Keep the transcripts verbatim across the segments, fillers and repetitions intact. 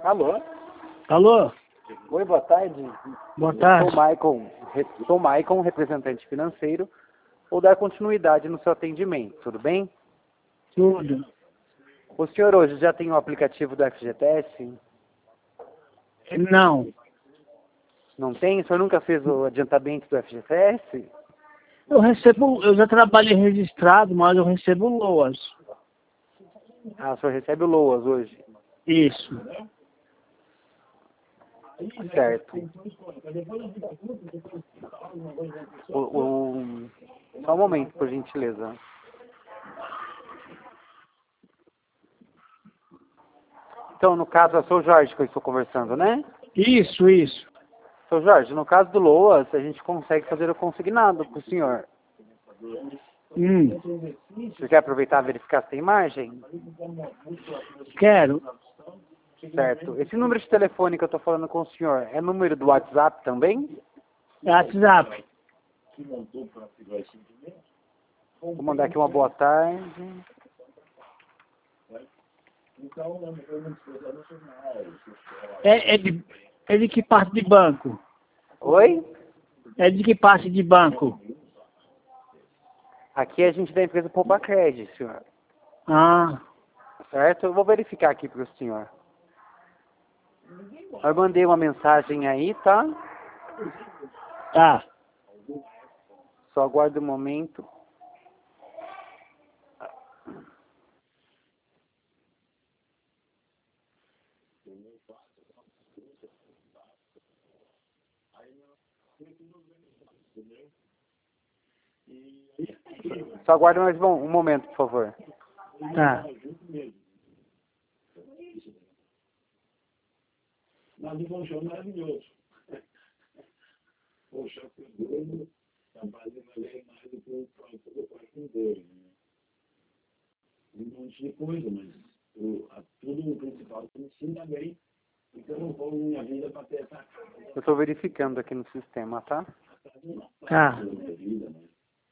Alô? Alô? Oi, boa tarde. Boa tarde. Sou Maicon, re- sou Maicon, representante financeiro. Vou dar continuidade no seu atendimento, tudo bem? Tudo. O senhor hoje já tem o aplicativo do F G T S? Não. Não tem? O senhor nunca fez o adiantamento do F G T S? Eu recebo, eu já trabalhei registrado, mas eu recebo loas. Ah, o senhor recebe o LOAS hoje. Isso. Certo. O, o... Só um momento, por gentileza. Então, no caso, é o seu Jorge que eu estou conversando, né? Isso, isso. Seu Jorge, no caso do LOAS, a gente consegue fazer o consignado para o senhor. Hum. Você quer aproveitar e verificar se tem margem? Quero. Certo. Esse número de telefone que eu estou falando com o senhor é número do WhatsApp também? WhatsApp. Vou mandar aqui uma boa tarde. É, é, de, é de que parte de banco? Oi? É de que parte de banco? Aqui é a gente da empresa Poupa Crédito, senhor. Ah, Certo? Eu vou verificar aqui para o senhor. Eu mandei uma mensagem aí, tá? tá. Só aguarde um momento. Só aguarde mais um, um momento, por favor. Tá. Mas o Bom João é maravilhoso. Poxa, que doido, trabalhando ali mais do que o próprio quarto dele, né? Um monte de coisa, mas o, a, tudo o principal que me ensina bem, então eu não vou minha vida para ter essa casa. Eu estou verificando aqui no sistema, tá? Tá. Vida, né?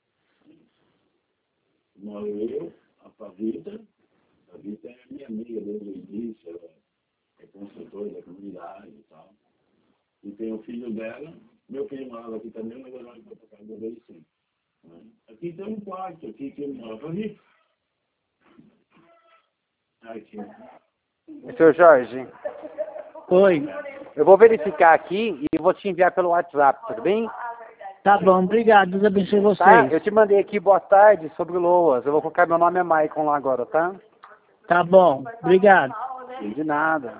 Moro eu, a Pavita, a Pavita é minha amiga desde o início, ela é construtora da comunidade e tal. E tem o filho dela, meu filho morava aqui também, mas agora vai para casa dele sim. Né? Aqui tem um quarto, aqui que eu moro ali. Aqui. Senhor Jorge, Oi. eu vou verificar aqui e vou te enviar pelo WhatsApp, tudo bem? Tá bom, obrigado. Deus abençoe Tá? vocês. Eu te mandei aqui boa tarde sobre o LOAS. Eu vou colocar meu nome é Maicon lá agora, tá? Tá bom, obrigado. De nada.